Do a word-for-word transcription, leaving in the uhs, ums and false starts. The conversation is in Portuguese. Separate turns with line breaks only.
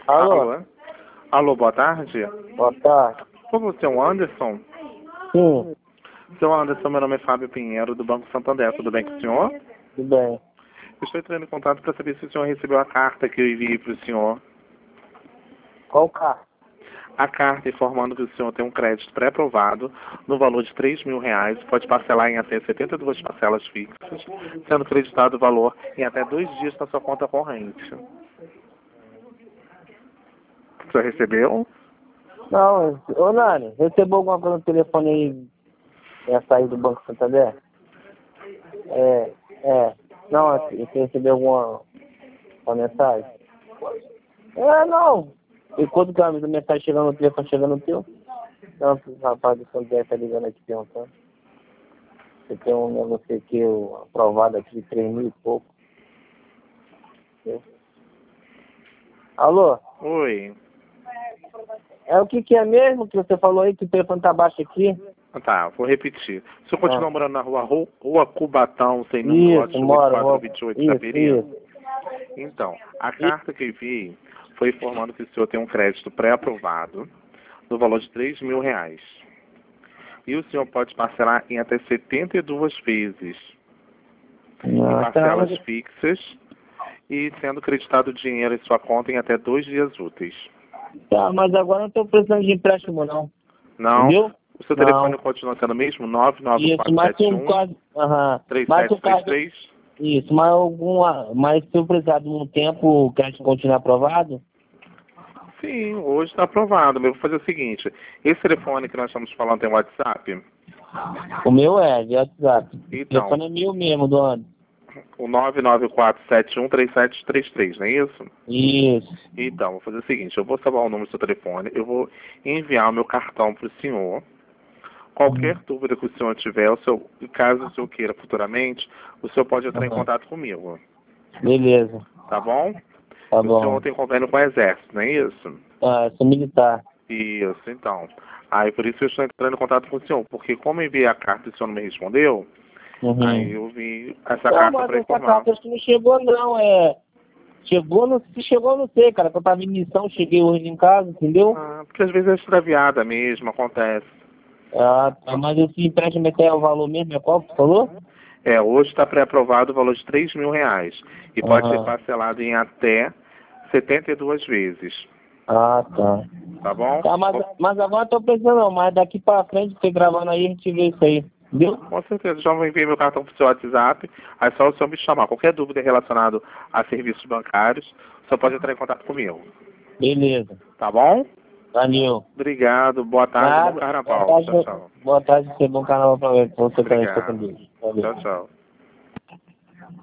Alô?
Alô? Alô, boa tarde.
Boa tarde.
Por você é o Anderson?
Sim,
Seu Anderson, meu nome é Fábio Pinheiro, do Banco Santander. Tudo bem com o senhor?
tudo bem.
Eu estou entrando em contato para saber se o senhor recebeu a carta que eu enviei para o senhor.
Qual carro?
A carta informando que o senhor tem um crédito pré-aprovado no valor de três mil reais, pode parcelar em até setenta e duas parcelas fixas, sendo creditado o valor em até dois dias na sua conta corrente. O senhor recebeu?
Não, ô Nani, recebeu alguma coisa no telefone aí, é sair do Banco Santander? É, é. Não, você recebeu alguma uma mensagem? É, não. E quando que a mensagem chegando no telefone, chegando no teu? Não, o rapaz do Santander tá ligando aqui perguntando. Você tem um negócio aqui o aprovado aqui de três mil e pouco. Entendeu? Alô?
Oi.
É o que que é mesmo que você falou aí, que o telefone tá baixo aqui?
Tá, vou repetir. O senhor continua
Ah.
morando na rua Ru- Rua Cubatão, sem número,
Isso,
lote
moro,
oito quatro
vou...
dois oito,
Isso,
Itaperi?
isso.
Então, a carta que eu enviei foi informando que o senhor tem um crédito pré-aprovado no valor de três mil reais. E o senhor pode parcelar em até setenta e duas vezes em
Ah, tá.
parcelas fixas e sendo creditado o dinheiro em sua conta em até dois dias úteis.
Tá, mas agora não tô precisando de empréstimo, não.
Não?
Entendeu?
O seu
Não.
telefone continua sendo o mesmo? nove nove
Isso,
quatro
mas se
sete
um
um,
caso... Aham.
três
Mas se
sete
o
três
caso...
três?
Isso, mas alguma... Mas se eu precisar de um tempo, o crédito continuar aprovado?
Sim, hoje está aprovado. Mas eu vou fazer o seguinte: esse telefone que nós estamos falando tem WhatsApp?
O meu é, de WhatsApp. O
Então,
telefone é meu mesmo, do ano.
o nove nove quatro sete um três sete três três, não é isso?
Isso.
Então, vou fazer o seguinte: eu vou salvar o número do seu telefone, eu vou enviar o meu cartão para o senhor. Qualquer dúvida que o senhor tiver, o seu, caso o senhor queira futuramente, o senhor pode entrar em
Aham.
contato comigo.
Beleza.
Tá bom?
Tá
O senhor
bom.
tem convênio com o Exército, não é isso?
Ah, eu sou militar.
Isso, então. Aí por isso eu estou entrando em contato com o senhor, porque como eu enviei a carta e o senhor não me respondeu, aí
Uhum.
eu vi essa
Não,
carta
mas
para
essa
informar.
carta acho que não chegou, não. É... Chegou, não... Se chegou, não sei, cara. Que eu tava em missão, cheguei hoje em casa, entendeu?
Ah, porque às vezes é extraviada mesmo, acontece.
Ah, tá. Mas esse empréstimo até é o valor mesmo, é qual que você falou?
É, hoje está pré-aprovado o valor de três mil reais e pode ser
Aham.
parcelado em até setenta e duas vezes.
Ah, tá.
Tá bom?
Tá, mas, mas agora eu tô precisando não, mas daqui pra frente, você gravando aí, a gente vê isso aí. Entendeu?
Com certeza, já vou enviar meu cartão para o seu WhatsApp, aí só o senhor me chamar. Qualquer dúvida relacionada a serviços bancários, o senhor pode entrar em contato comigo.
Beleza.
Tá bom?
Valeu.
Obrigado, boa tarde, bom
Nada. Boa
carnaval.
tarde,
Tchau, tchau.
boa tarde, ser bom canal pra ver. Pra você também, fica com
Obrigado.
Deus. Valeu.
Tchau, tchau.